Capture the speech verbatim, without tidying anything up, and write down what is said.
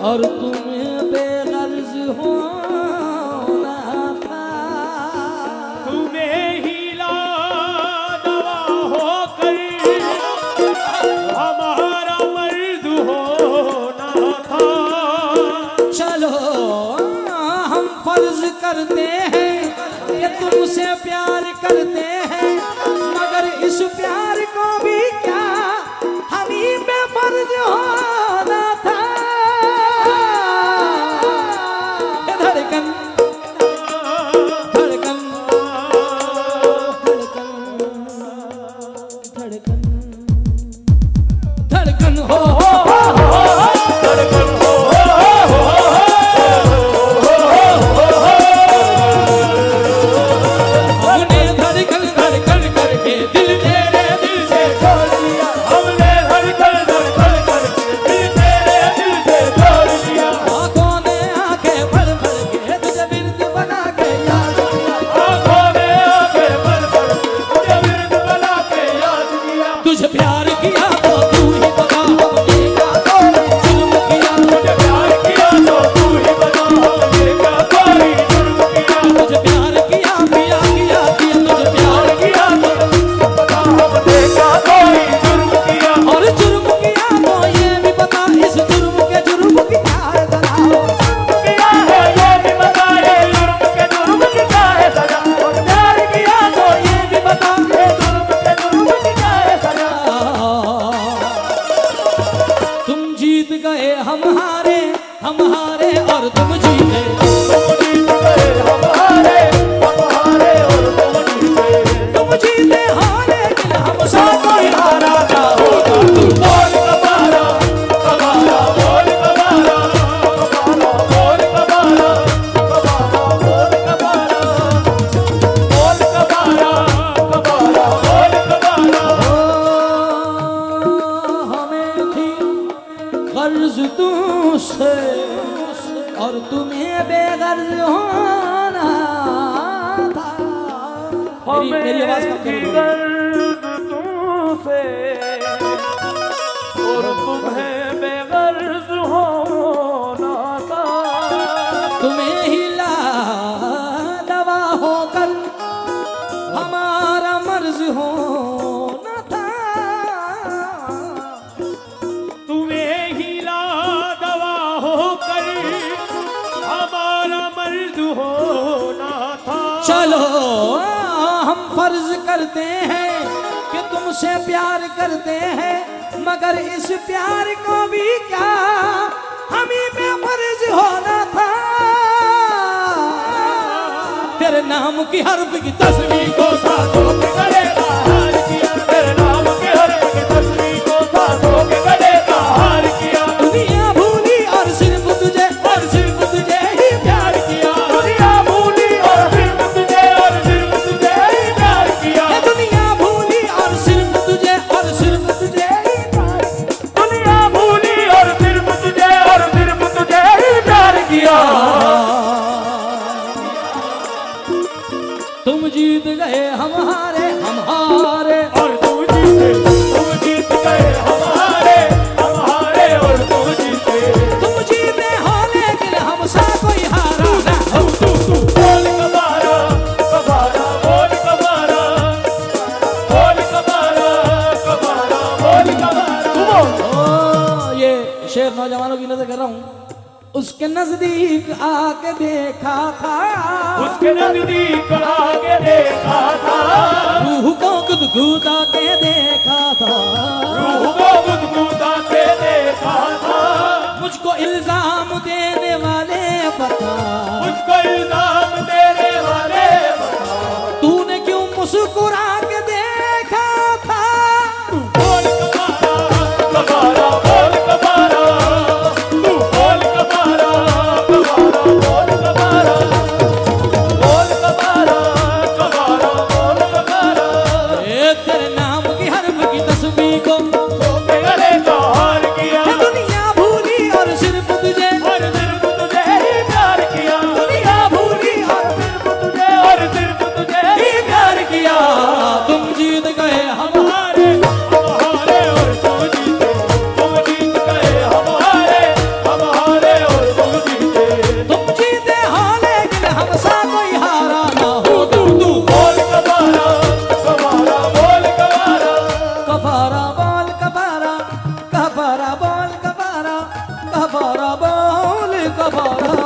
और तुम्हें बेगर्ज होना था। तुम्हें हिला दवा होकर हमारा मर्द होना था। चलो हम फर्ज करते हैं कि तुमसे प्यार करते हैं, मगर इस प्यार को भी क्या हम ही पे फर्ज होना था। धड़कन धड़कन धड़कन धड़कन धड़कन हो धड़कन हो हमने धड़कन धड़कन करके दिल तेरे दिल से छोड़ दिया। हमने धड़कन धड़कन करके दिल तेरे दिल से छोड़ दिया। आँखों ने आंखें भर भर के तुझे बिर्द बना के याद किया। आँखों में आंखें भर भर के तुझे विरद बना के याद किया। तुझे प्यार किया तो तू ही बता हमने क्या कोई जुल्म किया। तुझे प्यार किया तो तू ही बता हमने क्या कोई जुर्म किया। तुझे प्यार किया किया किया किया तुझे प्यार किया तो बता हमने क्या कोई जुर्म किया। और जुर्म किया तो ये भी बता इस जुर्म के जुर्म की क्या है सजा। किया है ये भी बता ये जुर्म के जुर्म की क्या है सजा। और प्यार किया तो ये भी बता ये जुर्म के जुर्म की क्या है सजा। तुम जीत गए हम हारे हम हारे और तुम जीते। तुम जीत गए हम हारे हम हारे और तुम जीते। तुम जीते हारे दिल हम सा सब कोई हारा ना होगा। तू बोल कबारा कबारा बोल कबारा कबारा बोल कबारा कबारा बोल कबारा बोल कबारा कबारा बोल कबारा। हमें थी गर्ज तुझसे और तुम्हें बेगर्ज होना था। मेरी मेरी आवाज कम करो। गर्ज तुमसे और तुम्हें बेगर्ज होना था। तुम्हें हिला दवा होकर हमारा मर्ज होना था। तुम्हें हिला दवा होकर हमारा मर्द होना था। चलो हम फर्ज करते हैं कि तुमसे प्यार करते हैं, मगर इस प्यार को भी क्या हम ही पे फर्ज होना था। तेरे नाम की हर्फ की तस्वीर को साथों के गले का हार किया। तेरे नाम के हर एक तस्वीर को साथों के गले का हार किया। दुनिया भूली और सिर्फ तुझे और सिर्फ तुझे ही प्यार किया। दुनिया भूली और सिर्फ तुझे और सिर्फ तुझे ही प्यार किया। ये दुनिया भूली और सिर्फ तुझे और सिर्फ तुझे ही प्यार किया। दुनिया भूली और सिर्फ तुझे और सिर्फ तुझे ही प्यार किया। तुम जीत गए हम हारे हम हारे और तुम जीते तुम जीत गए हम हारे हम हारे और तुम जीते। तुम जीते हो लेकिन हमसा कोई हारा ना हो। तू तू बोल कबारा कबारा बोल कबारा बोल कबारा कबारा बोल कबारा। ओ, ये शेर नौजवानों की नजर कर रहा हूँ। उसके नजदीक आके देखा था, उसके नजदीक आके देखा था। रूह को गुदगुदा के देखा था, रूह को गुदगुदा के देखा था। मुझको इल्जाम देने वाले बता, मुझको इल्जाम देने वाले बता। तूने क्यों मुस्कुरा के देखा था। बोल कबारा कबारा बोल कबारा तू बोल कबारा कबारा बोल कबारा बोल कबारा कबारा बोल कबारा। ए तेरे नाम की हर्फ की तस्वीर को के गले का हार किया। ये दुनिया भूली और सिर्फ तुझे और सिर्फ तुझे ही प्यार किया। दुनिया भूली कबारा बोल कबारा